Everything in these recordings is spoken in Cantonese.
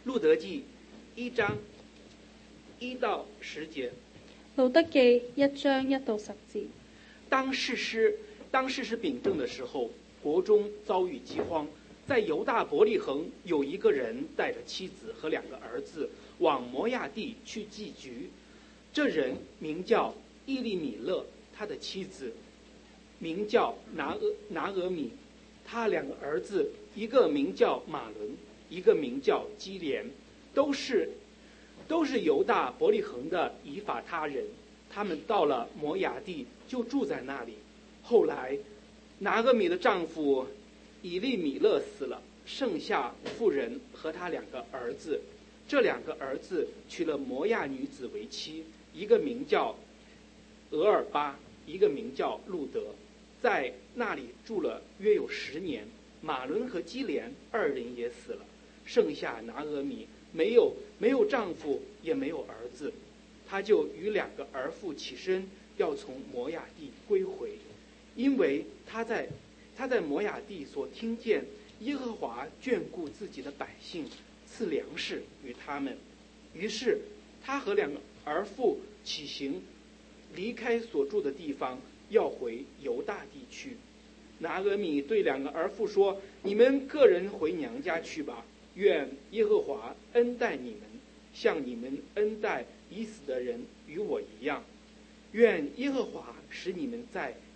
路德記1章1到10節。 路德記1章1到10節。 當士師秉政的時候，國中遭遇饑荒，在猶大伯利恆有一個人帶着妻子和2個兒子往摩亞地去寄居。這人名叫伊利米勒，他的妻子名叫拿俄米，他2個兒子，一個名叫馬倫，一個名叫基連，都是猶大伯利恆的以法他人。他們到了摩亞地，就住在那裡。後來拿俄米的丈夫以利米勒死了，剩下婦人和他2個兒子。這2個兒子娶了摩亞女子為妻，一個名叫俄爾巴，一個名叫路德，在那裡住了約有10年。馬倫和基連2人也死了，剩下拿俄米沒有丈夫，也沒有兒子。他就與2個兒婦起身，要從摩亞地歸回，因為他在摩亞地所聽見耶和華眷顧自己的百姓，賜糧食與他們。於是他和2個兒婦起行，離開所住的地方，要回猶大地去。拿俄米對2個兒婦說：你們個人回娘家去吧，願耶和華恩待你們，像你們恩待已死的人與我一樣。願耶和華使你們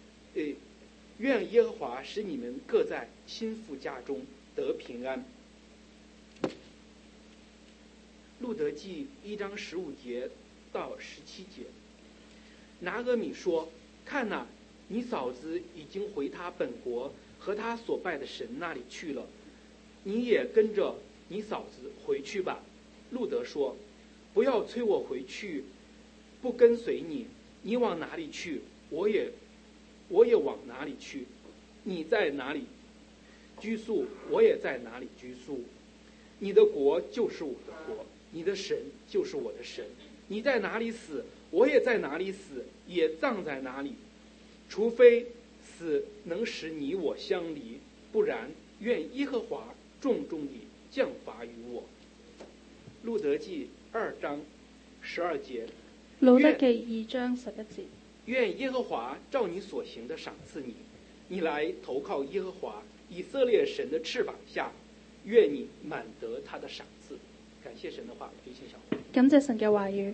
各在親父家中得平安。路德記1章15節到17節。拿俄米說：看哪，你嫂子已經回她本國和她所拜的神那裡去了，你也跟着你嫂子回去吧。路德說：不要催我回去，不跟隨你，你往哪裡去，我也往哪裡去。你在哪裡居宿，我也在哪裡居宿。你的國就是我的國，你的神就是我的神。你在哪裡死，我也在哪裡死，也葬在哪裡。除非死能使你我相離，不然願耶和華重重地降罰於我。路德記2章12節。 路德記2章11節。 願耶和華照你所行的賞賜你，你來投靠耶和華以色列神的翅膀下，願你滿得他的賞賜。感謝神的話，有請小紅。 感謝神嘅話語。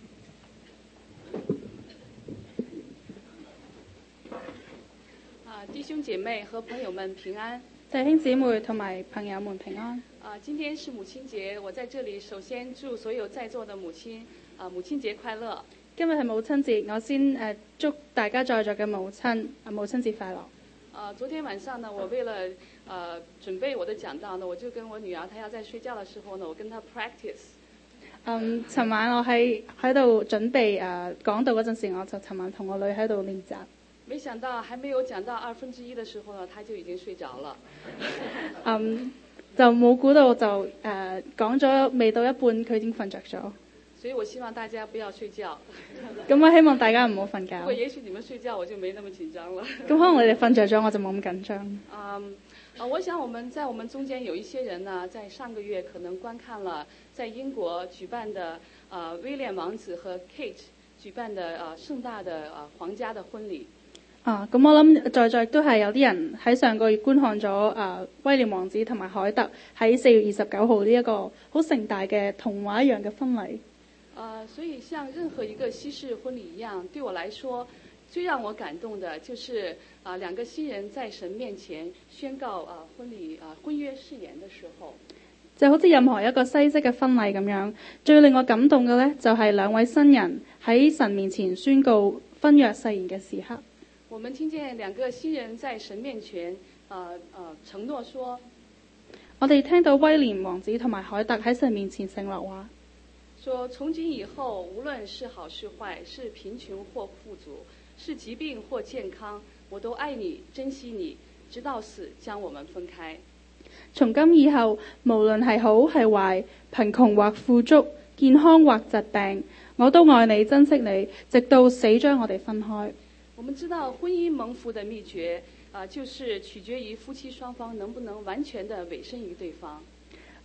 弟兄姐妹和朋友們平安。 弟兄姊妹同埋朋友們平安。 今天是母親節，我在這裡首先祝所有在座的母親母親節快樂。 今日係母親節，我先祝大家在座嘅母親節快樂。 昨天晚上呢，我為了準備我的講道呢，我就跟我女兒，她要在睡覺的時候呢，我跟她 practice。 尋晚我喺度準備講道嗰陣時，我就尋晚同我女喺度練習。 沒想到還沒有講到1/2的時候呢，她就已經睡着了。 就冇估到就講咗未到一半，佢已經瞓着咗。 所以我希望大家不要睡覺。 咁我希望大家唔好瞓覺。 不過也許你們睡覺，我就沒那麼緊張了。 咁可能你哋瞓着咗，我就冇咁緊張。 我想我們中間有一些人呢，在上個月可能觀看了在英國舉辦的威廉王子和 Kate 舉辦的盛大的皇家的婚禮。 咁我諗在座都係有啲人喺上個月觀看咗威廉王子同埋凱特喺4月29號呢一個好盛大嘅童話一樣嘅婚禮。 所以像任何一個西式婚禮一樣，對我來說最讓我感動的就是2個新人在神面前宣告婚約誓言的時候， 就好似任何一個西式嘅婚禮咁樣，最令我感動嘅呢，就係2位新人喺神面前宣告婚約誓言嘅時刻。 我們聽見2個新人在神面前承諾說， 我哋聽到威廉王子同埋凱特喺神面前承諾話， 說從今以後，無論是好是壞，是貧窮或富足，是疾病或健康，我都愛你，珍惜你，直到死將我們分開。 從今以後，無論係好係壞，貧窮或富足，健康或疾病，我都愛你，珍惜你，直到死將我哋分開。 我們知道婚姻蒙福的秘訣就是取決於夫妻雙方能不能完全的委身於對方。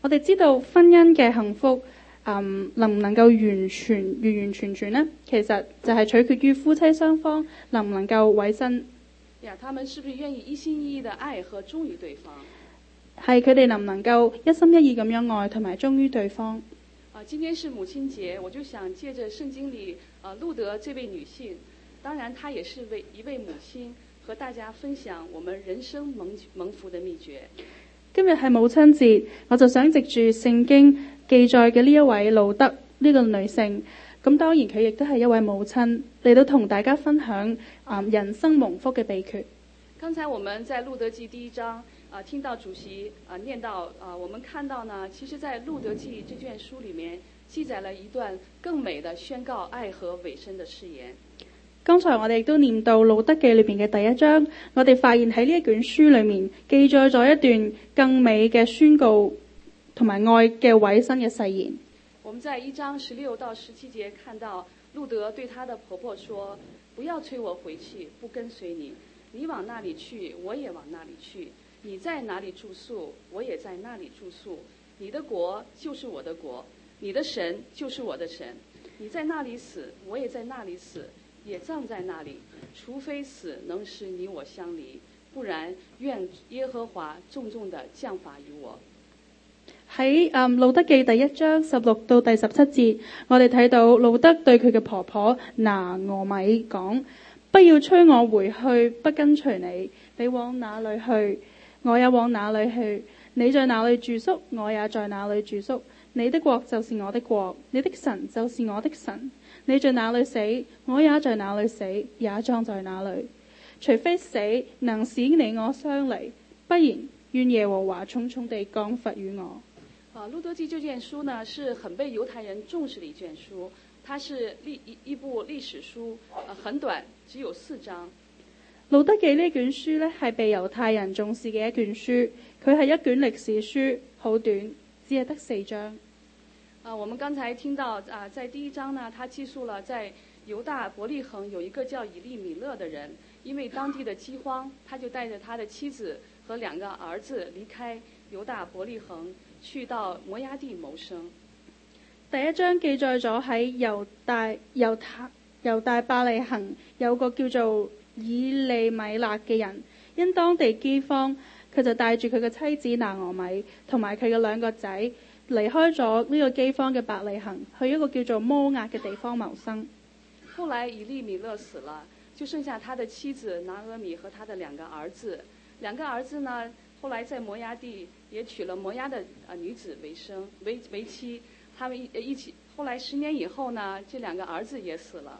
我哋知道婚姻嘅幸福，能唔能夠完完全全呢？其實就係取決於夫妻雙方能唔能夠委身。 他們是不是願意一心一意的愛和忠於對方？ 係佢哋能唔能夠一心一意咁樣愛同埋忠於對方？ 今天是母親節，我就想借着聖經裏路德這位女性，當然她也是一位母親，和大家分享我們人生蒙福的秘訣。 今日係母親節，我就想藉住聖經記載嘅呢一位路德呢個女性，咁當然佢亦都係一位母親，嚟到同大家分享人生蒙福嘅秘訣。 剛才我們在路德記第1章聽到主席念到我們看到呢，其實在路德記這卷書裏面記載了一段更美的宣告愛和委身的誓言。 剛才我哋亦都念到路德記裏邊嘅第1章，我哋發現喺呢一卷書裏面記載咗一段更美嘅宣告同埋愛嘅委身嘅誓言。 我們在1章16到17節看到路德對她的婆婆說：不要催我回去，不跟隨你，你往那裡去，我也往那裡去，你在哪裡住宿，我也在那裡住宿，你的國就是我的國，你的神就是我的神，你在那裡死，我也在那裡死，也葬在那裡，除非死能使你我相離，不然願耶和華重重地降罰於我。 喺路德記第1章16到第17節，我哋睇到路德對佢嘅婆婆拿俄米講：不要催我回去，不跟隨你，你往哪裡去，我也往哪裡去，你在哪裡住宿，我也在哪裡住宿，你的國就是我的國，你的神就是我的神，你在哪裡死，我也在哪裡死，也葬在哪裡，除非死能使你我相離，不然願耶和華重重地降罰於我。 路德記這卷書呢，是很被猶太人重視的一卷書，它是一部歷史書，很短，只有4章。 路德記呢卷書呢，係被猶太人重視嘅一卷書，佢係一卷歷史書，好短，只係得4章。 我們剛才聽到在第1章呢，他記述了在猶大伯利恆有一個叫以利米勒的人，因為當地的饑荒，他就帶着他的妻子和2個兒子離開猶大伯利恆，去到摩押地謀生。 第1章記載咗喺猶大伯利恆有個叫做以利米勒嘅人，因當地饑荒，佢就帶住佢嘅妻子拿俄米同埋佢嘅2個仔離開咗呢個饑荒嘅伯利恆，去一個叫做摩押嘅地方謀生。 後來以利米勒死了，就剩下他的妻子拿俄米和他的2個兒子。2個兒子呢，後來在摩押地也娶了摩押的女子為妻，他們一起。後來10年以後呢，這2個兒子也死了。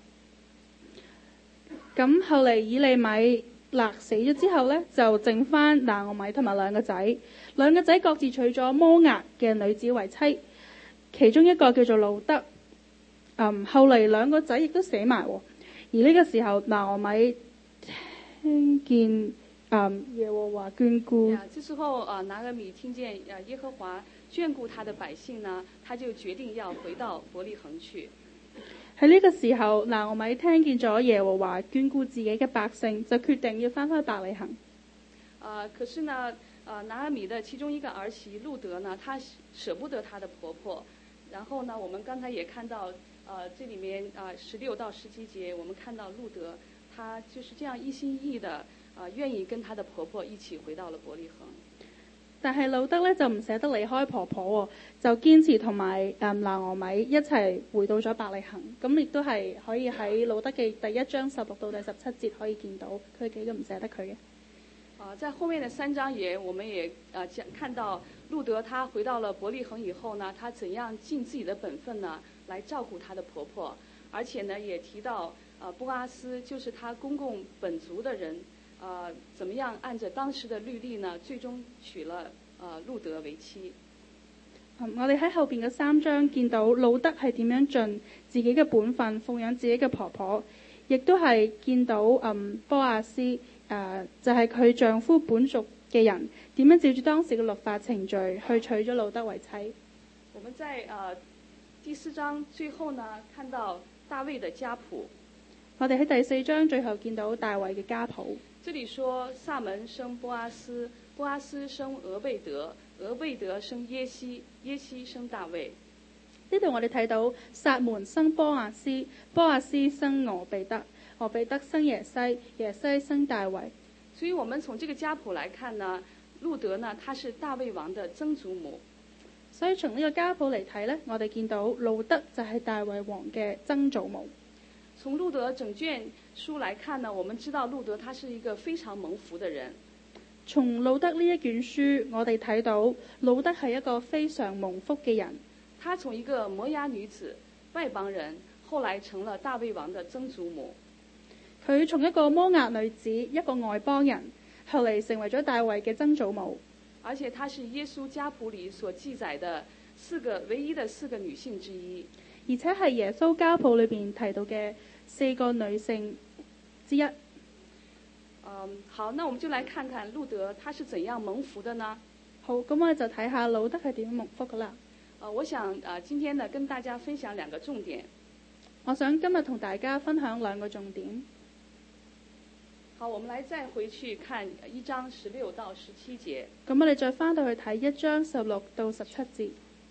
咁後嚟以利米勒死咗之後呢，就剩翻拿俄米同埋2個仔，2個仔各自娶咗摩押嘅女子為妻，其中一個叫做路德。後嚟2個仔亦都死埋，而呢個時候拿俄米聽見耶和華眷顧。 這時候拿俄米聽見耶和華眷顧他的百姓呢，他就決定要回到伯利恆去。 喺呢個時候，拿俄米聽見咗耶和華眷顧自己嘅百姓，就決定要翻返伯利恆。 可是呢，拿俄米的其中一個兒媳路德呢，她捨不得她的婆婆。然後呢，我們剛才也看到，這裡面16到17節，我們看到路德，她就是這樣一心一意的，願意跟她的婆婆一起回到了伯利恆。 但係路德呢，就唔捨得離開婆婆，就堅持同埋拿俄米一齊回到咗伯利恆。咁亦都係可以喺路德記第1章16到第17節可以見到佢幾咁唔捨得佢嘅。 在後面的3章我們也看到路德她回到了伯利恆以後呢，她怎樣盡自己的本分呢，來照顧她的婆婆，而且呢也提到波阿斯就是她公公本族的人。怎麼樣按着當時的律例呢，最終娶了路德為妻。 我哋喺後邊嘅3章見到路德係點樣盡自己嘅本分奉養自己嘅婆婆，亦都係見到波阿斯就係佢丈夫本族嘅人點樣照住當時嘅律法程序去娶咗路德為妻。 我們在第4章最後呢，看到大衛的家譜。 我哋喺第4章最後見到大衛嘅家譜。 這裡說撒門生波阿斯，波阿斯生俄貝德， 俄贝德生耶西，耶西生大衛。 呢度我哋睇到撒門生波亞斯，波亞斯生俄備德，俄備德生耶西，耶西生大衛。 所以我們從這個家譜來看呢，路德呢，他是大衛王的曾祖母。 所以從呢個家譜嚟睇呢，我哋見到路德就係大衛王嘅曾祖母。 從路德整卷書來看呢，我們知道路德他是一個非常蒙福的人。 從路德呢一卷書，我哋睇到路德係一個非常蒙福嘅人。 他從一個摩押女子、外邦人，後來成了大衛王的曾祖母。 佢從一個摩押女子、一個外邦人，後嚟成為咗大衛嘅曾祖母。 而且她是耶穌家譜裡所記載的唯一的四個女性之一。 而且係耶穌家譜裏邊提到嘅4個女性之一。 好，那我們就來看看路德他是怎樣蒙福的呢？ 好，咁我哋就睇下路德係點樣蒙福噶啦。 我想今天呢跟大家分享2個重點。 我想今日同大家分享2個重點。 好，我們來再回去看1章16到17節。 咁我哋再翻到去睇1章16到17節。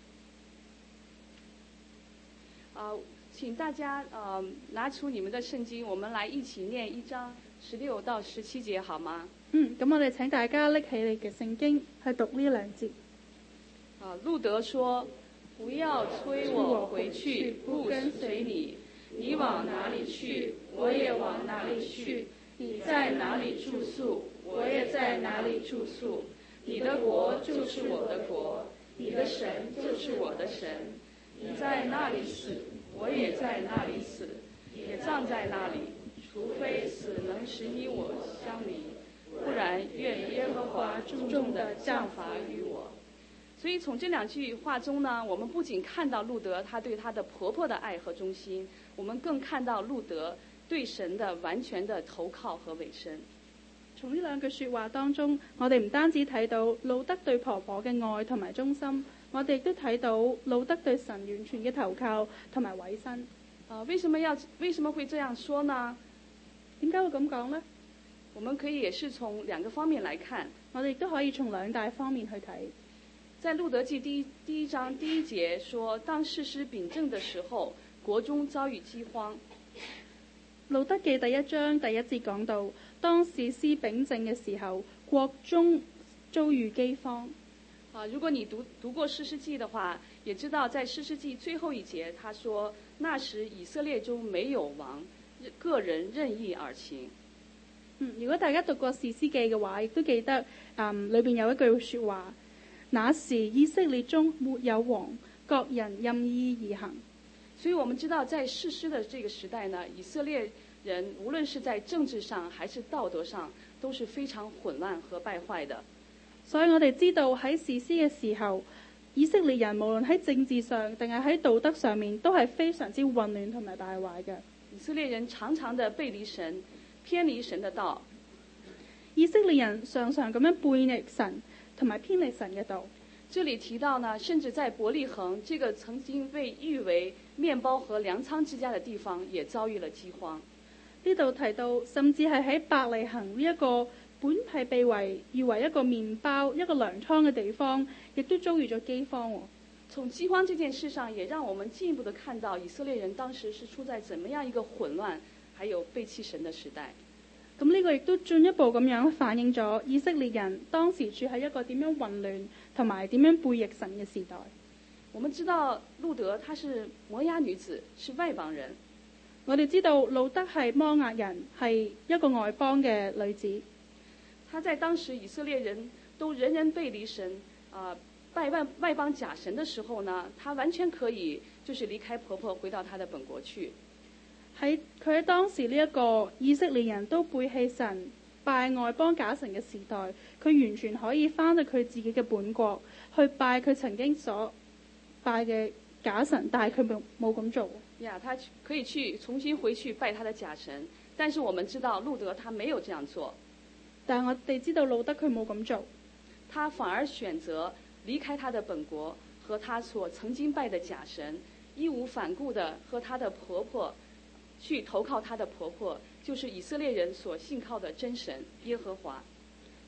請大家拿出你們的聖經，我們來一起念1章16到17節，好嗎？ 咁我哋請大家拎起你嘅聖經去讀呢2節。 路德說：不要催我回去，不跟隨你。你往哪裡去，我也往哪裡去。你在哪裡住宿，我也在哪裡住宿。你的國就是我的國，你的神就是我的神。你在那裡死，我也在那裡死，也葬在那裡。除非死能使你我相離，不然願耶和華重重地降罰於我。所以從這2句話中呢，我們不僅看到路德他對他的婆婆的愛和忠心，我們更看到路德對神的完全的投靠和委身。 從呢2句說話當中，我哋唔單止睇到路德對婆婆嘅愛同埋忠心，我哋亦都睇到路德對神完全嘅投靠同埋委身。 為什麼會這樣說呢？ 點解會咁講呢？ 我們可以也是從2個方面來看， 我哋亦都可以從2大方面去睇。 在路德記第一章第1節說，當士師秉政的時候，國中遭遇饑荒。 路德記第1章第1節講到，當士師秉政嘅時候，國中遭遇饑荒。 如果你讀過士師記的話，也知道在士師記最後一節，他說那時以色列中沒有王，個人任意而行。 如果大家讀過士師記嘅話，亦都記得裏邊有一句說話，那時以色列中沒有王，各人任意而行。 所以我們知道在士師的這個時代呢，以色列人無論是在政治上還是道德上都是非常混亂和敗壞的。 所以我哋知道喺士師嘅時候，以色列人無論喺政治上定係喺道德上面都係非常之混亂同埋敗壞嘅。 以色列人常常的背離神，偏離神的道。 以色列人常常咁樣背逆神同埋偏離神嘅道。 這裡提到呢，甚至在伯利恆這個曾經被譽為麵包和糧倉之家的地方，也遭遇了饑荒。 呢度提到，甚至係喺伯利恆呢一個本係被譽為一個麵包、一個糧倉嘅地方，亦都遭遇咗饑荒。 從饑荒這件事上，也讓我們進一步的看到以色列人當時是處在怎麼樣一個混亂，還有背棄神的時代。 咁呢個亦都進一步咁樣反映咗以色列人當時處喺一個點樣混亂同埋點樣背逆神嘅時代。 我們知道路德她是摩押女子，是外邦人。 我哋知道路德係摩押人，係一個外邦嘅女子。 她在當時以色列人都人人背離神，拜外邦假神的時候呢，她完全可以就是離開婆婆回到她的本國去。 佢喺當時呢一個以色列人都背棄神、拜外邦假神嘅時代，佢完全可以翻到佢自己嘅本國去拜佢曾經所拜嘅假神，但係佢冇咁做。 他可以去重新回去拜他的假神，但是我們知道路德他沒有這樣做。 但係我哋知道路德佢冇咁做， 他反而選擇離開他的本國和他所曾經拜的假神，義無反顧地和他的婆婆去投靠他的婆婆，就是以色列人所信靠的真神耶和華。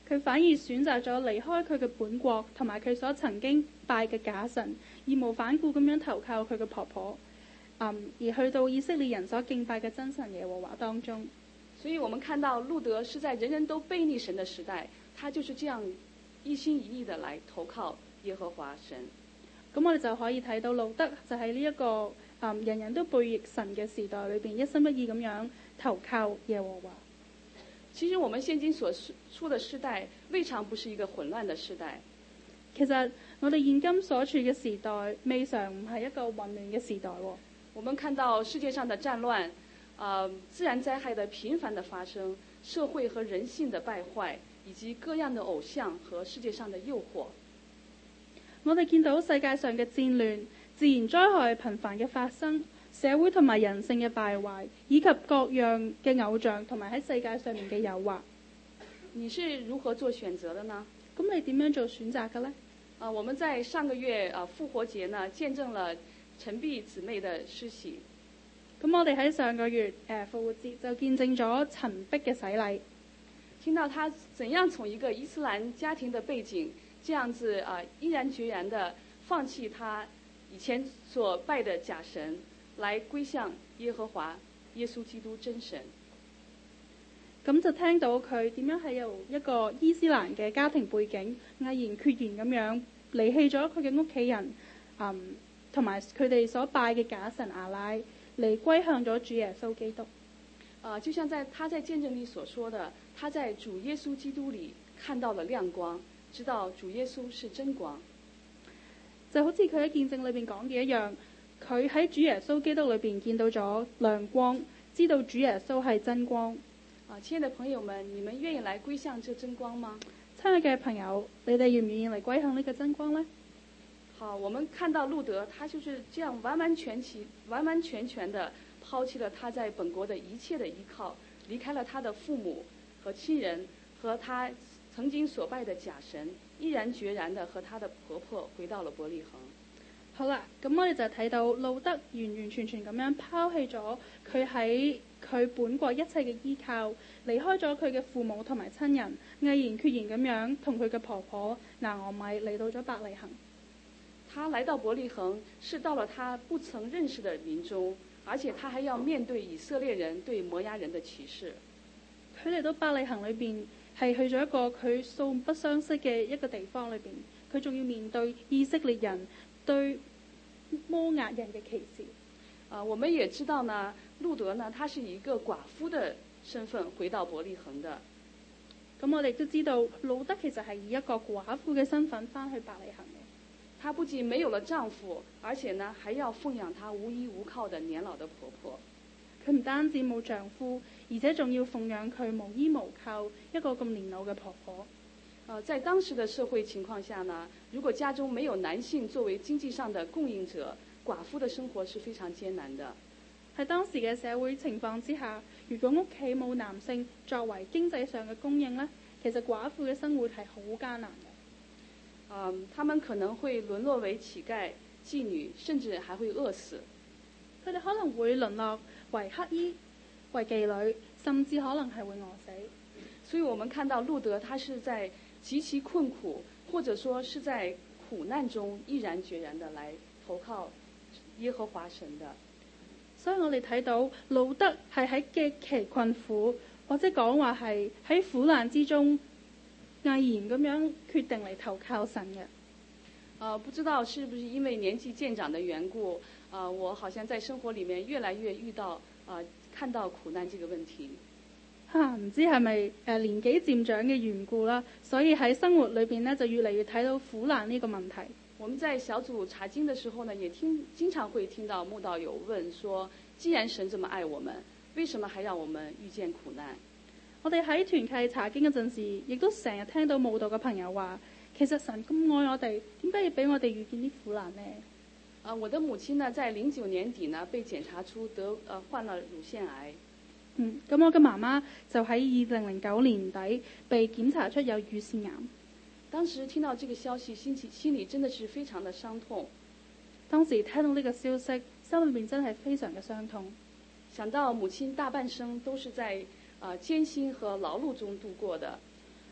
佢反而選擇咗離開佢嘅本國同埋佢所曾經拜嘅假神，義無反顧咁樣投靠佢嘅婆婆，而去到以色列人所敬拜嘅真神耶和華當中。 所以我們看到路德是在人人都背逆神的時代，他就是這樣一心一意的來投靠耶和華神。 咁我哋就可以睇到路德就喺呢一個人人都背逆神嘅時代裏邊，一心一意咁樣投靠耶和華。 其實我們現今所處的時代，未嘗不是一個混亂的時代。 其實我哋現今所處嘅時代，未嘗唔係一個混亂嘅時代。 我們看到世界上的戰亂，自然災害的頻繁的發生，社會和人性的敗壞，以及各樣的偶像和世界上的誘惑。 我哋見到世界上嘅戰亂、自然災害頻繁嘅發生，社會同埋人性嘅敗壞，以及各樣嘅偶像同埋喺世界上面嘅誘惑。 你是如何做選擇的呢？ 咁你點樣做選擇嘅呢？ 我們在上個月復活節呢，見證了陳碧姊妹的施洗。 咁我哋喺上個月復活節就見證咗陳碧嘅洗禮， 聽到她怎樣從一個伊斯蘭家庭的背景，這樣子毅然決然地放棄她以前所拜的假神，來歸向耶和華耶穌基督真神。 咁就聽到佢點樣係由一個伊斯蘭嘅家庭背景，毅然決然咁樣離棄咗佢嘅屋企人，同埋佢哋所拜嘅假神阿拉，嚟歸向咗主耶穌基督。 就像他在見證裏所說的，他在主耶穌基督裏看到了亮光，知道主耶穌是真光。 就好似佢喺見證裏邊講嘅一樣，佢喺主耶穌基督裏邊見到咗亮光，知道主耶穌係真光。 親愛的朋友們，你們願意來歸向這真光嗎？ 親愛嘅朋友，你哋願唔願意嚟歸向呢個真光呢？ 好，我們看到路德，他就是這樣完完全全的拋棄了他在本國的一切的依靠，離開了他的父母和親人和他曾經所拜的假神，毅然決然的和他的婆婆回到了伯利恆。 好啦，咁我哋就睇到路德完完全全咁樣拋棄咗佢喺佢本國一切嘅依靠，離開咗佢嘅父母同埋親人，毅然決然咁樣同佢嘅婆婆拿俄米嚟到咗伯利恆。 他來到伯利恆，是到了他不曾認識的民中，而且他還要面對以色列人對摩押人的歧視。 佢嚟到伯利恆裏邊，係去咗一個佢素不相識嘅一個地方裏邊，佢仲要面對以色列人對摩押人嘅歧視。 我們也知道呢，路德呢，他是以一個寡婦的身份回到伯利恆的。 咁我哋都知道，路德其實係以一個寡婦嘅身份翻去伯利恆嘅。 她不僅沒有了丈夫，而且呢，還要奉養她無依無靠的年老的婆婆。 佢唔單止冇丈夫，而且仲要奉養佢無依無靠一個咁年老嘅婆婆。 在當時的社會情況下呢，如果家中沒有男性作為經濟上的供應者，寡婦的生活是非常艱難的。 喺當時嘅社會情況之下，如果屋企冇男性作為經濟上嘅供應呢，其實寡婦嘅生活係好艱難嘅。 他們可能會淪落為乞丐、妓女，甚至還會餓死。 佢哋可能會淪落為乞衣、為妓女，甚至可能係會餓死。 所以我們看到路德，他是在極其困苦，或者說是在苦難中，毅然決然的來投靠耶和華神的。 所以我哋睇到路德係喺極其困苦，或者講話係喺苦難之中，毅然咁樣決定嚟投靠神嘅。 不知道是不是因為年紀漸長的緣故，我好像在生活裡面越來越遇到看到苦難這個問題。 唔知係咪年紀漸長嘅緣故啦，所以喺生活裏邊呢，就越嚟越睇到苦難呢個問題。 我們在小組查經的時候呢，也經常會聽到慕道友問說：既然神這麼愛我們，為什麼還讓我們遇見苦難？ 我哋喺團契查經嗰陣時，亦都成日聽到慕道嘅朋友話：其實神咁愛我哋，點解要俾我哋遇見啲苦難呢？ 我的母親呢，在09年底呢，被檢查出患了乳腺癌。 咁我嘅媽媽就喺2009年底被檢查出有乳腺癌。 當時聽到這個消息，心裏真的是非常的傷痛。 當時聽到呢個消息，心裏面真係非常嘅傷痛。 想到母親大半生都是在艱辛和勞碌中度過的，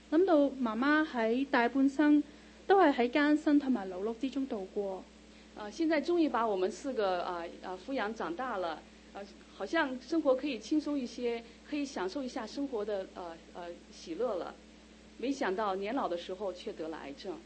諗到媽媽喺大半生都係喺艱辛同埋勞碌之中度過。 現在終於把我們4個撫養長大了，好像生活可以輕鬆一些，可以享受一下生活的喜樂了。沒想到年老的時候卻得了癌症。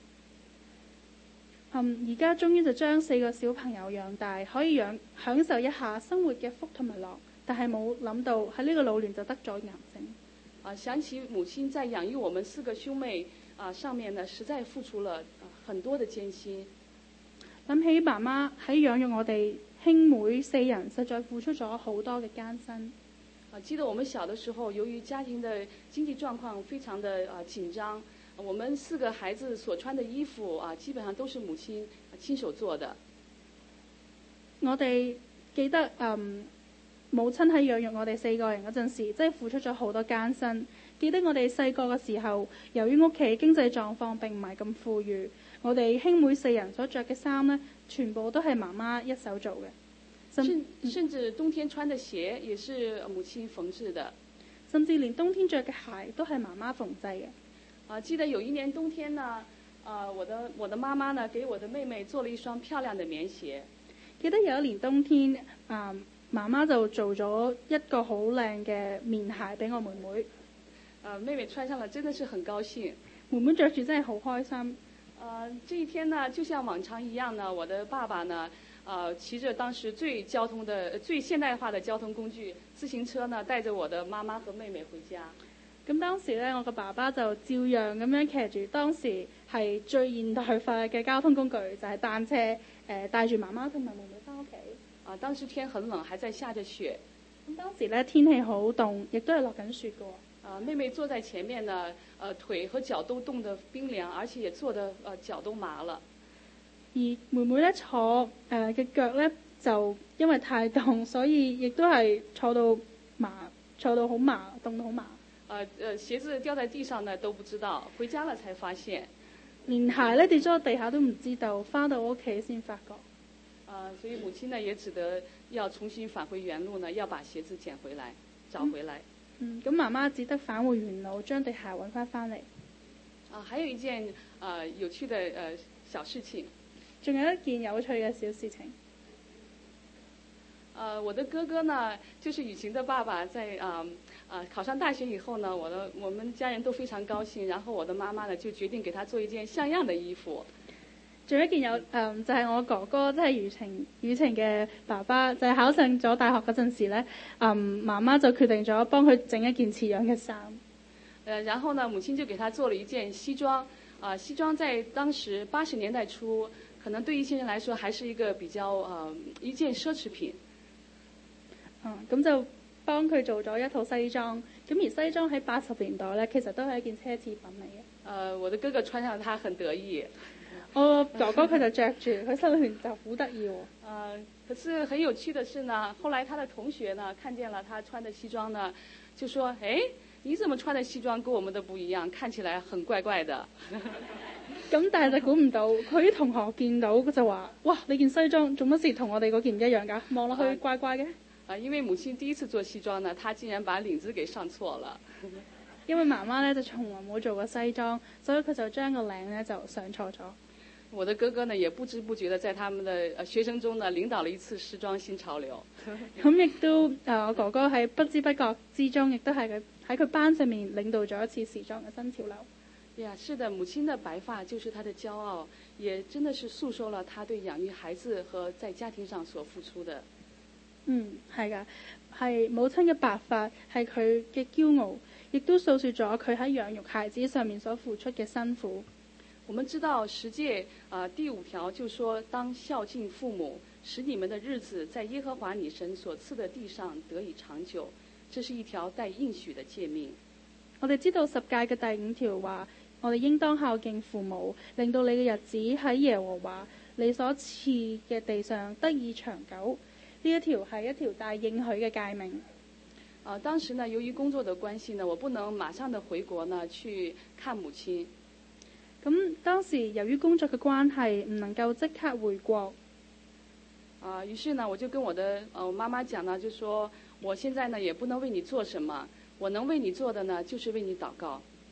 而家終於就將4個小朋友養大，可以享受一下生活嘅福同埋樂，但係冇諗到喺呢個老年就得咗癌症。 想起母親在養育我們4個兄妹上面呢，實在付出了很多的艱辛。 諗起媽媽喺養育我哋兄妹4人，實在付出咗好多嘅艱辛。 記得我們小的時候，由於家庭的經濟狀況非常的緊張，我們4個孩子所穿的衣服基本上都是母親親手做的。 我哋記得母親喺養育我哋4個人嗰陣時，真係付出咗好多艱辛。記得我哋細個嘅時候，由於屋企經濟狀況並唔係咁富裕，我哋兄妹4人所着嘅衫呢，全部都係媽媽一手做嘅。 甚至冬天穿的鞋也是母親縫製的， 甚至連冬天着嘅鞋都係媽媽縫製嘅。 記得有一年冬天呢，我的媽媽呢給我的妹妹做了一雙漂亮的棉鞋。 記得有一年冬天，媽媽就做咗一個好靚嘅棉鞋俾我妹妹。 妹妹穿上了真的是很高興， 妹妹着住真係好開心。 這一天呢，就像往常一樣呢，我的爸爸呢，騎着當時最現代化的交通工具自行車呢，帶着我的媽媽和妹妹回家。 咁當時呢，我個爸爸就照樣咁樣騎住當時係最現代化嘅交通工具，就係單車，帶住媽媽同埋妹妹翻屋企。 當時天很冷，還在下着雪。 咁當時呢，天氣好凍，亦都係落緊雪㗎。 妹妹坐在前面呢，腿和腳都凍得冰涼，而且也坐得腳都麻了。 而妹妹呢，坐嘅腳呢，就因為太凍，所以亦都係坐到好麻，凍到好麻。 鞋子掉在地上呢都不知道，回家了才發現。 連鞋呢跌咗地下都唔知道，翻到屋企先發覺。 所以母親呢也只得要重新返回原路呢，要把鞋子撿回來，找回來。 咁媽媽只得返回原路，將對鞋揾翻嚟。 還有一件有趣的小事情。 仲有一件有趣嘅小事情。 我的哥哥呢，就是雨晴的爸爸，在考上大學以後呢，我們家人都非常高興，然後我的媽媽呢就決定給他做一件像樣的衣服。 仲有一件就係我哥哥，即係雨晴嘅爸爸，就係考上咗大學嗰陣時呢，媽媽就決定咗幫佢整一件似樣嘅衫。 然後呢，母親就給他做了一件西裝。西裝在當時80年代初，可能對一些人來說，還是一個比較一件奢侈品。 咁就幫佢做咗一套西裝。咁而西裝喺80年代呢，其實都係一件奢侈品嚟嘅。 我的哥哥穿上，他很得意。 我哥哥佢就着住，佢心裏面就好得意喎。 可是很有趣的是呢，後來他的同學呢看見了他穿的西裝呢，就說：誒，你怎麼穿的西裝跟我們的不一樣，看起來很怪怪的。 咁但係就估唔到，佢啲同學見到就話：哇，你件西裝做乜事同我哋嗰件唔一樣㗎？望落去怪怪嘅。 因為母親第一次做西裝呢，她竟然把領子給上錯了。 因為媽媽呢就從來冇做過西裝，所以佢就將個領呢就上錯咗。 我的哥哥呢，也不知不覺地在他們的學生中呢，領導了一次時裝新潮流。 咁亦都我哥哥喺不知不覺之中，亦都係佢喺佢班上面領導咗一次時裝嘅新潮流。 呀，是的，母親的白髮就是她的驕傲，也真的是訴說了她對養育孩子和在家庭上所付出的。 係㗎，係母親嘅白髮係佢嘅驕傲，亦都訴說咗佢喺養育孩子上面所付出嘅辛苦。 我們知道十誡第5條就說，當孝敬父母，使你們的日子在耶和華你神所賜的地上得以長久。這是一條帶應許的誡命。 我哋知道10誡嘅第5條話，我哋應當孝敬父母，令到你嘅日子喺耶和華你所賜嘅地上得以長久。呢一條係一條帶應許嘅誡命。 當時呢，由於工作的關係呢，我不能馬上的回國呢去看母親。 咁當時由於工作嘅關係，唔能夠即刻回國。 於是呢，我就跟我的媽媽講呢，就說我現在呢也不能為你做什麼，我能為你做的呢就是為你禱告。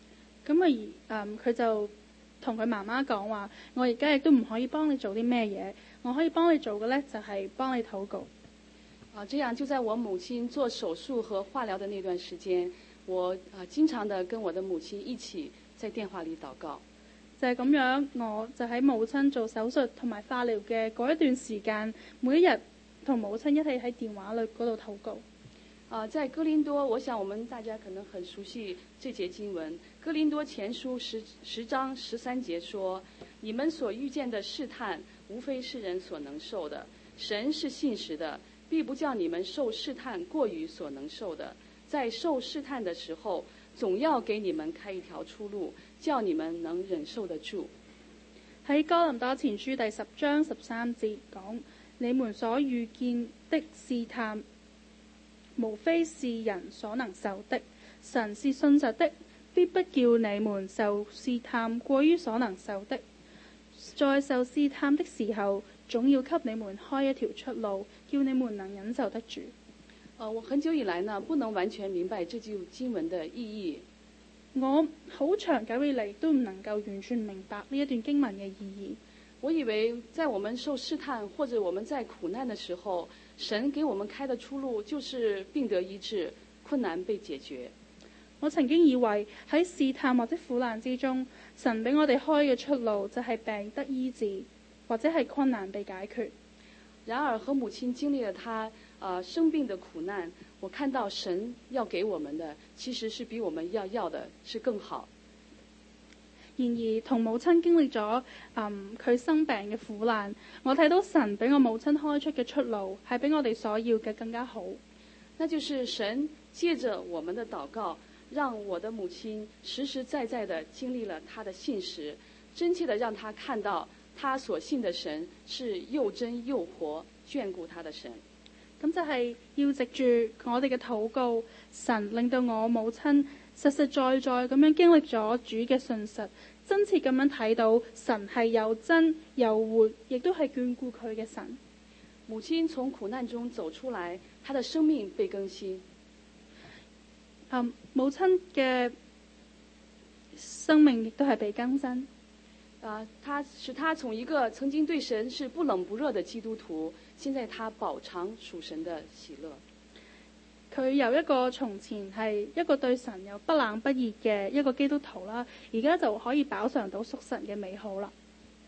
咁佢就同佢媽媽講話：我而家亦都唔可以幫你做啲咩嘢，我可以幫你做嘅呢，就係幫你禱告。 這樣就在我母親做手術和化療的那段時間，我經常的跟我的母親一起在電話裏禱告。 就係咁樣，我就喺母親做手術同埋化療嘅嗰一段時間，每一日同母親一起喺電話裏嗰度禱告。 在哥林多，我想我們大家可能很熟悉這節經文。哥林多前書10章13節說：你們所遇見的試探，無非是人所能受的。神是信實的，必不叫你們受試探過於所能受的。在受試探的時候，總要給你們開一條出路，叫你們能忍受得住。 喺哥林多前書第10章13節講：你們所遇見的試探，無非是人所能受的。神是信實的，必不叫你們受試探過於所能受的。在受試探的時候，總要給你們開一條出路，叫你們能忍受得住。 我很久以來呢，不能完全明白這句經文的意義。 我好長久以嚟都唔能夠完全明白呢一段經文嘅意義。 我以為在我們受試探或者我們在苦難的時候，神給我們開的出路就是病得醫治，困難被解決。 我曾經以為喺試探或者苦難之中，神俾我哋開嘅出路就係病得醫治，或者係困難被解決。 然而和母親經歷了她生病的苦難，我看到神要給我們的其實是比我們要的是更好。 然而同母親經歷咗佢生病嘅苦難，我睇到神俾我母親開出嘅出路係比我哋所要嘅更加好。 那就是神借着我們的禱告，讓我的母親實實在在地經歷了她的信實，真切地讓她看到她所信的神是又真又活，眷顧她的神。 咁就係要藉住我哋嘅禱告，神令到我母親實實在在咁樣經歷咗主嘅信實，真切咁樣睇到神係又真又活，亦都係眷顧佢嘅神。 母親從苦難中走出來，她的生命被更新。 母親嘅生命亦都係被更新。 他使他從一個曾經對神是不冷不熱的基督徒，現在他飽嘗屬神的喜樂。 佢由一個從前係一個對神又不冷不熱嘅一個基督徒啦，而家就可以飽嘗到屬神嘅美好啦。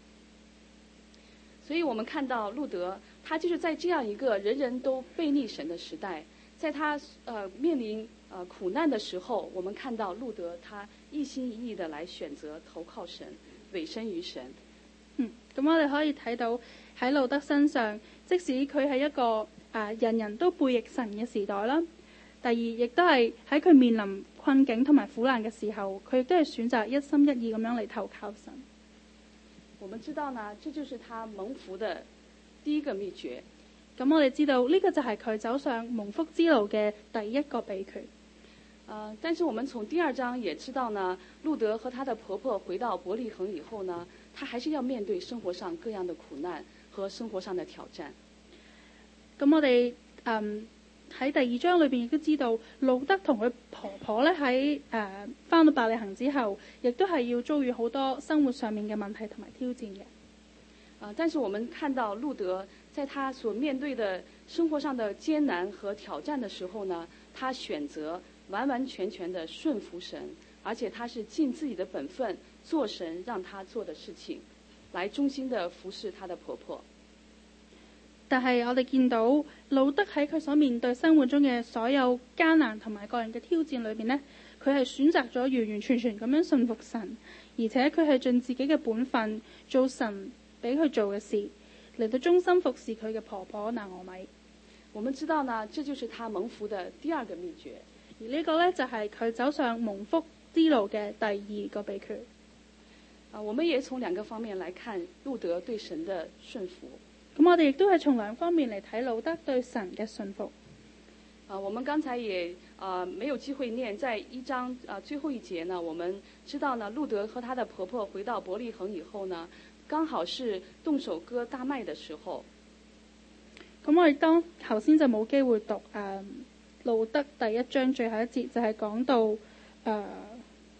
所以我們看到路德，他就是在這樣一個人人都背逆神的時代，在他面臨苦難的時候，我們看到路德他一心一意的來選擇投靠神，委身於神。 咁我哋可以睇到喺路德身上，即使佢係一個人人都背逆神嘅時代啦，第二亦都係喺佢面臨困境同埋苦難嘅時候，佢亦都係選擇一心一意咁樣嚟投靠神。 我們知道呢，這就是他蒙福的第一個秘訣。 咁我哋知道呢個就係佢走上蒙福之路嘅第一個秘訣。 但是我們從第2章也知道呢，路德和她的婆婆回到伯利恆以後呢，她還是要面對生活上各樣的苦難和生活上的挑戰。 咁我哋喺第2章裏邊亦都知道，路德同佢婆婆咧喺返到伯利恆之後，亦都係要遭遇好多生活上面嘅問題同埋挑戰嘅。 但是我們看到路德在他所面對的生活上的艱難和挑戰的時候呢，他選擇完完全全的順服神，而且他是盡自己的本分做神讓他做的事情，來忠心的服侍他的婆婆。 但係我哋見到路德喺佢所面對生活中嘅所有艱難同埋個人嘅挑戰裏邊呢，佢係選擇咗完完全全咁樣信服神，而且佢係盡自己嘅本分做神俾佢做嘅事，嚟到忠心服侍佢嘅婆婆拿俄米。 我們知道呢，這就是他蒙福的第2個秘訣。 而呢個呢，就係佢走上蒙福之路嘅第2個秘訣。 我們也從2個方面來看路德對神的順服。 咁我哋亦都係從2方面嚟睇路德對神嘅順服。 我們剛才也沒有機會念，在1章最後一節呢，我們知道呢，路德和她的婆婆回到伯利恆以後呢，剛好是動手割大麥的時候。 咁我哋頭先就冇機會讀路德第1章最後一節，就係講到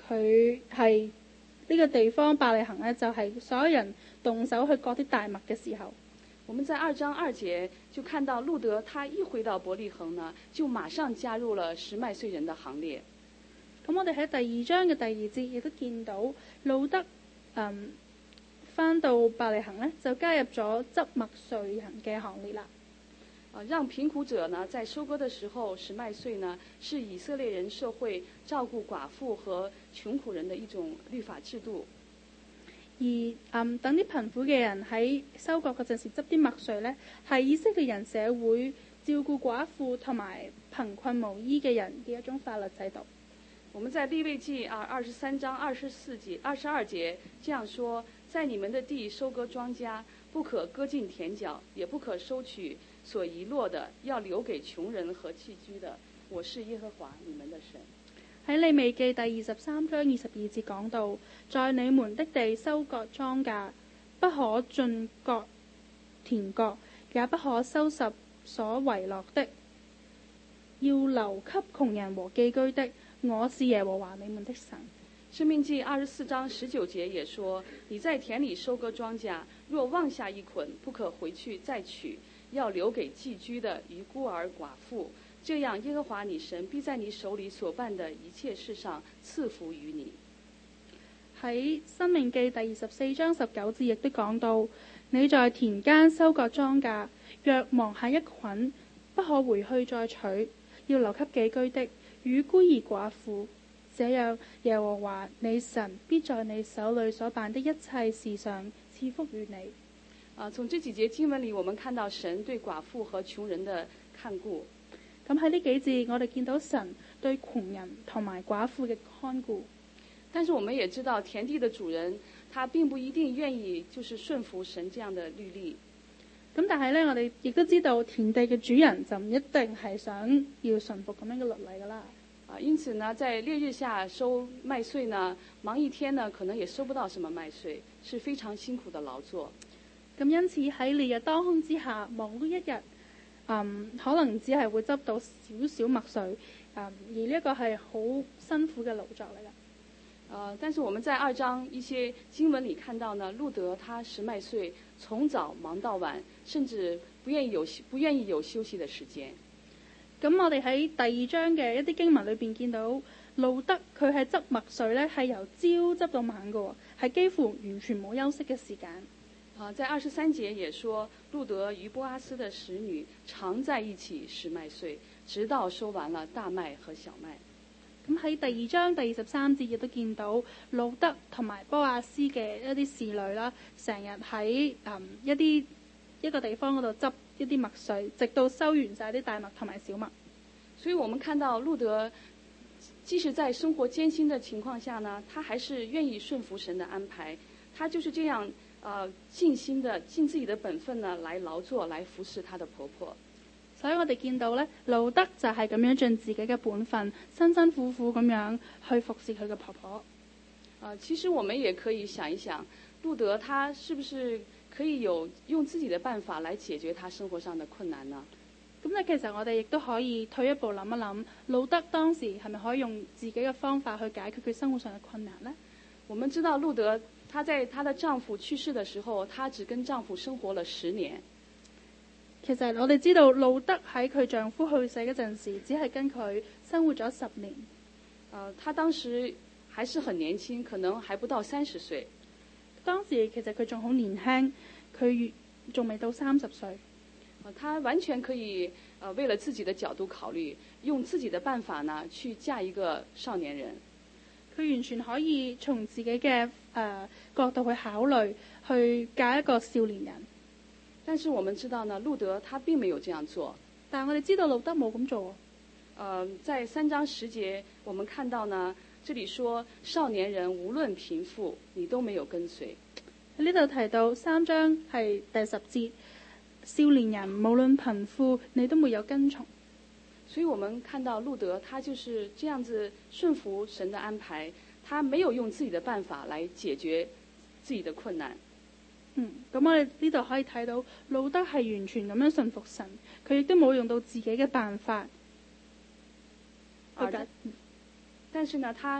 佢係呢個地方伯利恆呢，就係所有人動手去割啲大麥嘅時候。 我們在2章2節就看到路德，他一回到伯利恆呢，就馬上加入了拾麥穗人的行列。 咁我哋喺第2章嘅第2節亦都見到路德返到伯利恆呢，就加入咗執麥穗人嘅行列啦。 讓貧苦者呢在收割的時候拾麥穗呢，是以色列人社會照顧寡婦和窮苦人的一種律法制度。 而等啲貧苦嘅人喺收割嗰陣時執啲麥穗呢，係以色列人社會照顧寡婦同埋貧困無依嘅人嘅一種法律制度。 我們在利未記23章22節這樣說：在你們的地收割莊稼，不可割盡田角，也不可收取所遺落的，要留給窮人和寄居的。我是耶和華你們的神。 喺利未記第23章22節講到，在你們的地收割莊稼，不可盡割田角，也不可收拾所遺落的，要留給窮人和寄居的。我是耶和華你們的神。 申命記24章19節也說：你在田裏收割莊稼，若忘下一捆，不可回去再取，要留給寄居的與孤兒寡婦。這樣耶和華你神必在你手裏所辦的一切事上賜福於你。 喺申命記第24章19節亦都講到，你在田間收割莊稼，若忘下一捆，不可回去再取，要留給寄居的與孤兒寡婦。這樣耶和華你神必在你手裏所辦的一切事上賜福於你。 從這幾節經文裏，我們看到神對寡婦和窮人的看顧。 咁喺呢幾節，我哋見到神對窮人同埋寡婦嘅看顧。 但是我們也知道，田地的主人他並不一定願意就是順服神這樣的律例。 咁但係呢，我哋亦都知道田地嘅主人就唔一定係想要順服咁樣嘅律例噶啦。 因此呢，在烈日下收麥穗呢，忙一天呢，可能也收不到什麼麥穗，是非常辛苦的勞作。 咁因此喺烈日當空之下，忙碌一日，可能只係會執到少少麥穗，而呢一個係好辛苦嘅勞作嚟㗎。 但是我們在2章一些經文裏看到呢，路德他拾麥穗，從早忙到晚，甚至不願意有休息的時間。 咁我哋喺第2章嘅一啲經文裏邊見到路德佢係執麥穗呢，係由朝執到晚㗎，係幾乎完全冇休息嘅時間。 在23節也說，路德與波阿斯的使女常在一起拾麥穗，直到收完了大麥和小麥。 咁喺第2章第23節亦都見到路德同埋波阿斯嘅一啲侍女啦，成日喺一個地方嗰度執一啲麥穗，直到收完晒啲大麥同埋小麥。 所以我們看到路德即使在生活艱辛的情況下呢，他還是願意順服神的安排，他就是這樣盡心的盡自己的本分呢，來勞作，來服侍他的婆婆。 所以我哋見到呢，路德就係咁樣盡自己嘅本分，辛辛苦苦咁樣去服侍佢嘅婆婆。 其實我們也可以想一想，路德他是不是可以用自己的辦法來解決他生活上的困難呢？ 咁咧，其實我哋亦都可以退一步諗一諗，路德當時係咪可以用自己嘅方法去解決佢生活上嘅困難呢？ 我們知道路德，她在她的丈夫去世的時候，她只跟丈夫生活了10年。 其實我哋知道路德喺佢丈夫去世嗰陣時，只係跟佢生活咗10年。 她當時還是很年輕，可能還不到30歲。 當時其實佢仲好年輕，佢仲未到30歲。 她完全可以為了自己的角度考慮，用自己的辦法呢去嫁一個少年人。 佢完全可以從自己嘅角度去考慮，去嫁一個少年人。 但是我們知道呢，路德他並沒有這樣做。 但係我哋知道路德冇咁做。 在3章10節，我們看到呢，這裡說少年人無論貧富，你都沒有跟隨。 喺呢度提到3章係第10節，少年人無論貧富，你都沒有跟從。 所以我們看到路德，他就是這樣子順服神的安排，他沒有用自己的辦法來解決自己的困難。 咁我哋呢度可以睇到路德係完全咁樣順服神，佢亦都冇用到自己嘅辦法。 但是呢，他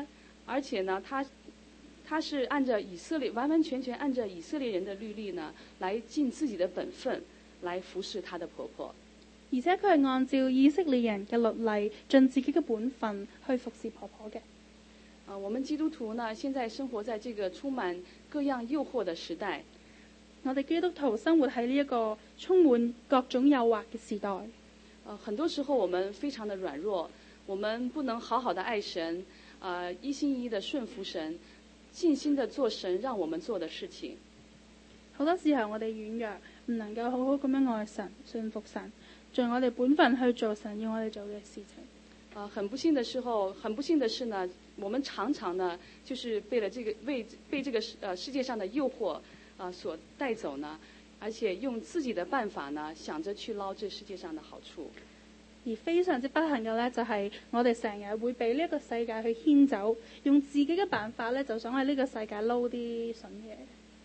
而且呢，他是按照完完全全按照以色列人的律例呢，来尽自己的本分，来服侍他的婆婆。 而且佢係按照以色列人嘅律例，盡自己嘅本分去服侍婆婆嘅。 我們基督徒呢，現在生活在這個充滿各樣誘惑的時代。 我哋基督徒生活喺呢一個充滿各種誘惑嘅時代。 很多時候我們非常的軟弱，我們不能好好的愛神，一心一意的順服神，盡心的做神讓我們做的事情。 好多時候我哋軟弱，唔能夠好好咁樣愛神、順服神，盡我哋本分去做神要我哋做嘅事情。 很不幸的是呢，我們常常呢，就是被這個世界上的誘惑所帶走呢，而且用自己的辦法呢，想着去撈這世界上的好處。 而非常之不幸嘅呢，就係我哋成日會被呢一個世界去牽走，用自己嘅辦法呢，就想喺呢個世界撈啲筍嘢。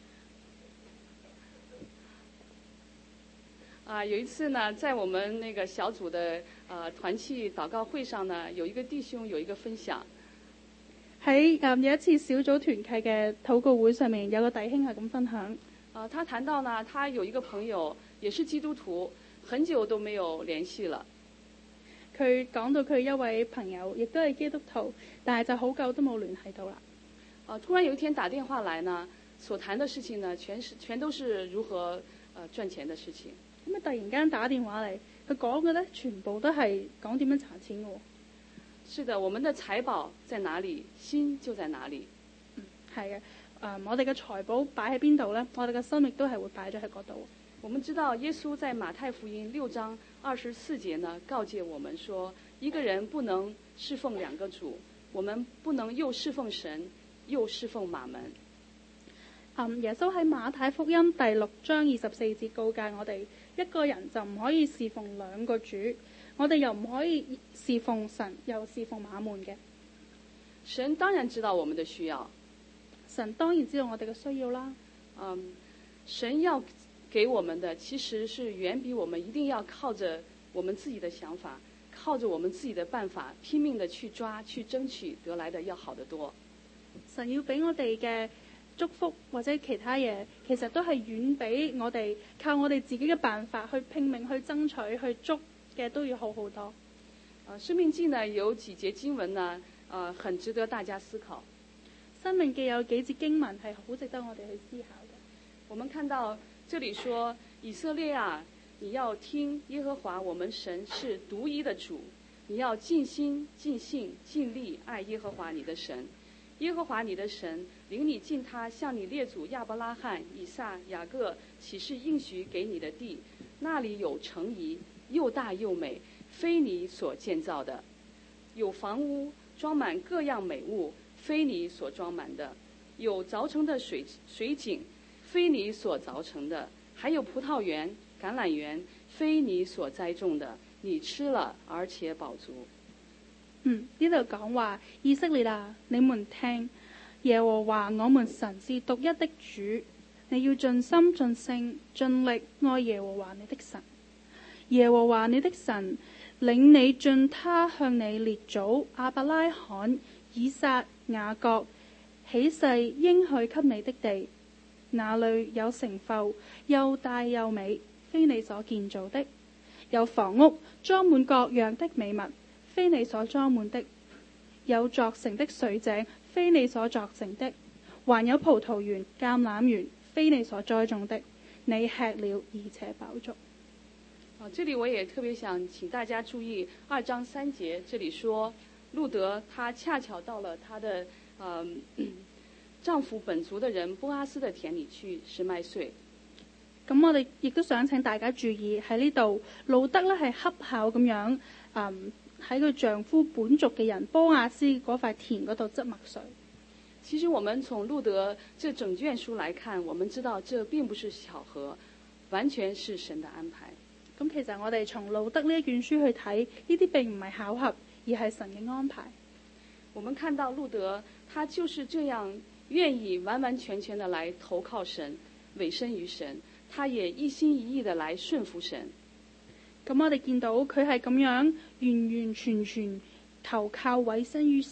有一次呢，在我們那個小組的團契禱告會上呢，有一個弟兄有一個分享。 喺有一次小組團契嘅禱告會上面，有個弟兄係咁分享。 他談到呢，他有一個朋友也是基督徒，很久都沒有聯繫了。 佢講到佢一位朋友亦都係基督徒，但係就好久都冇聯繫到啦。 突然有一天打電話來呢，所談的事情呢，全都是如何賺錢的事情。 咁突然間打電話嚟，佢講嘅咧全部都係講點樣賺錢嘅喎。 是的，我們的財寶在哪裡，心就在哪裡。 係嘅，我哋嘅財寶擺喺邊度咧？我哋嘅心亦都係會擺咗喺嗰度。 我們知道耶穌在馬太福音6章24節呢，告誡我們說，一個人不能侍奉兩個主，我們不能又侍奉神，又侍奉馬門。 耶穌喺馬太福音第6章24節告誡我哋，一個人就唔可以侍奉兩個主，我哋又唔可以侍奉神又侍奉馬門嘅。 神當然知道我們的需要， 神當然知道我哋嘅需要啦。 神要給我們的其實是遠比我們一定要靠着我們自己的想法，靠着我們自己的辦法拼命的去抓去爭取得來的要好得多。 神要俾我哋嘅祝福或者其他嘢，其實都係遠比我哋靠我哋自己嘅辦法去拼命去爭取去捉嘅都要好好多。 申命記呢有幾節經文呢，很值得大家思考。 申命記有幾節經文係好值得我哋去思考嘅。 我們看到這裡說，以色列啊，你要聽耶和華我們神是獨一的主，你要盡心盡性盡力愛耶和華你的神。耶和華你的神領你進他向你列祖亞伯拉罕、以撒、雅各起誓應許給你的地，那裡有城邑，又大又美，非你所建造的；有房屋裝滿各樣美物，非你所裝滿的；有鑿成的水井，非你所鑿成的；還有葡萄園、橄欖園，非你所栽種的，你吃了而且飽足。 呢度講話，以色列啊，你們聽，耶和華我們神是獨一的主，你要盡心盡性盡力愛耶和華你的神。耶和華你的神領你進他向你列祖亞伯拉罕、以撒、雅各起誓應許給你的地，那裡有城阜，又大又美，非你所建造的；有房屋裝滿各樣的美物，非你所裝滿的；有鑿成的水井，非你所鑿成的；還有葡萄園、橄欖園，非你所栽種的。你吃了而且飽足。 這裡我也特別想請大家注意2章3節，這裡說路德他恰巧到了他的丈夫本族的人波阿斯的田裡去拾麥穗。 咁我哋亦都想請大家注意喺呢度，路德呢係恰巧咁樣喺佢丈夫本族嘅人波亞斯嗰塊田嗰度執麥穗。 其實我們從路德這整卷書來看，我們知道這並不是巧合，完全是神的安排。 咁其實我哋從路德呢一卷書去睇，呢啲並唔係巧合，而係神嘅安排。 我們看到路德，他就是這樣願意完完全全的來投靠神，委身於神，他也一心一意的來順服神。 咁我哋見到佢係咁樣完完全全投靠委身於神，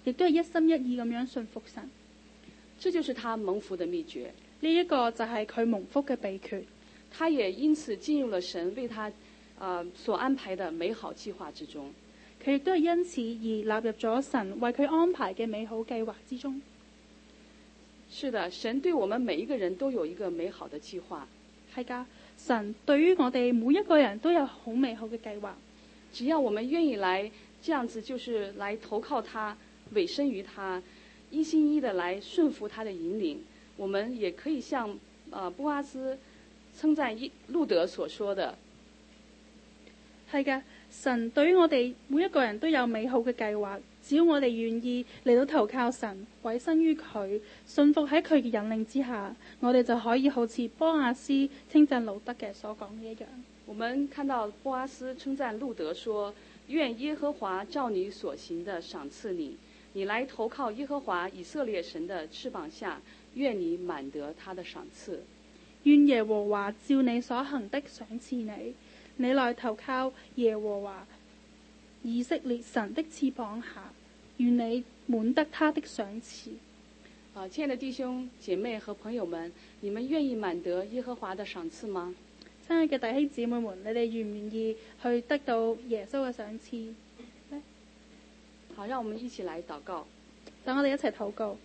亦都係一心一意咁樣信服神。 这就是他蒙福的秘訣。 呢一個就係佢蒙福嘅秘訣。 他也因此進入了神為他所安排的美好計劃之中。 佢亦都係因此而納入咗神為佢安排嘅美好計劃之中。 是的，神對我們每一個人都有一個美好的計劃。 係㗎，神對於我哋每一個人都有好美好嘅計劃。 只要我們願意來這樣子，就是來投靠他，委身於他，一心一意的來順服他的引領，我們也可以像波阿斯稱讚路德所說的。 係㗎，神對於我哋每一個人都有美好嘅計劃，只要我哋願意嚟到投靠神，委身於佢，信服喺佢嘅引領之下，我哋就可以好似波阿斯稱讚路德嘅所講嘅一樣。 我們看到波阿斯稱讚路德說：願耶和華照你所行的賞賜你，你來投靠耶和華以色列神的翅膀下，願你滿得他的賞賜。 願耶和華照你所行的賞賜你，你來投靠耶和華以色列神的翅膀下，願你滿得他的賞賜。 親愛的弟兄姐妹和朋友們，你們願意滿得耶和華的賞賜嗎？ 親愛嘅弟兄姊妹們，你哋願唔願意去得到耶穌嘅賞賜呢？ 好，讓我們一起來禱告。 等我哋一齊禱告。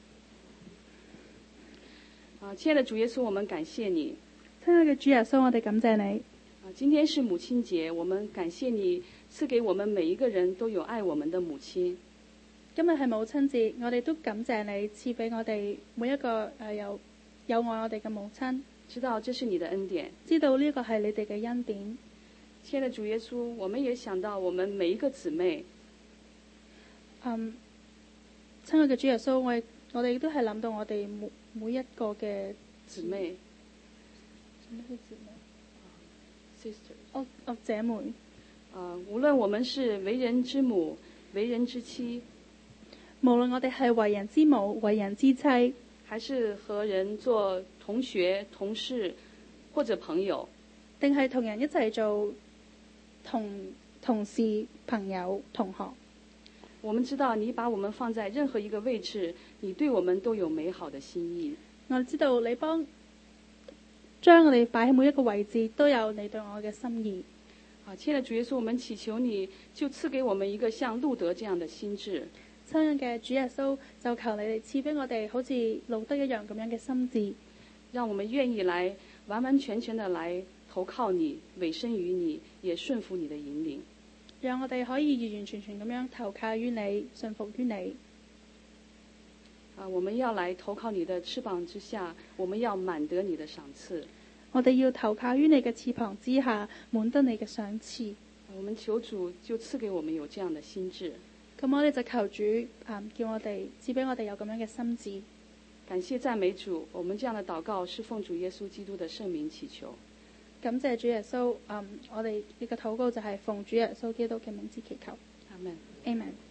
親愛的主耶穌，我們感謝你。 親愛嘅主耶穌，我哋感謝你。 今天是母親節，我們感謝你賜給我們每一個人都有愛我們的母親。 今日係母親節，我哋都感謝你賜俾我哋每一個有愛我哋嘅母親。 知道這是你的恩典， 知道呢個係你哋嘅恩典。 親愛的主耶穌，我們也想到我們每一個姊妹。 親愛嘅主耶穌，我哋亦都係諗到我哋每一個嘅姊妹。 Sister，姐妹。 無論我們是為人之母、為人之妻， 無論我哋係為人之母、為人之妻， 還是和人做同學、同事或者朋友， 定係同人一齊做同事、朋友、同學。 我們知道你把我們放在任何一個位置，你對我們都有美好的心意。 我哋知道你將我哋擺喺每一個位置，都有你對我嘅心意。 親愛的主耶穌，我們祈求你就賜給我們一個像路德這樣的心志。 親愛嘅主耶穌，就求你哋賜俾我哋好似路德一樣咁樣嘅心志， 讓我們願意來完完全全的來投靠你，委身於你，也順服你的引領。 讓我哋可以完完全全咁樣投靠於你，順服於你。 我們要來投靠你的翅膀之下，我們要滿得你的賞賜。 我哋要投靠於你嘅翅膀之下，滿得你嘅賞賜。 我們求主就賜給我們有這樣的心志。 咁我哋就求主叫我哋賜俾我哋有咁樣嘅心志。 感謝讚美主，我們這樣的禱告是奉主耶穌基督的聖名祈求。 感謝主耶穌，我哋呢個禱告就係奉主耶穌基督嘅名字祈求。 阿門。 Amen。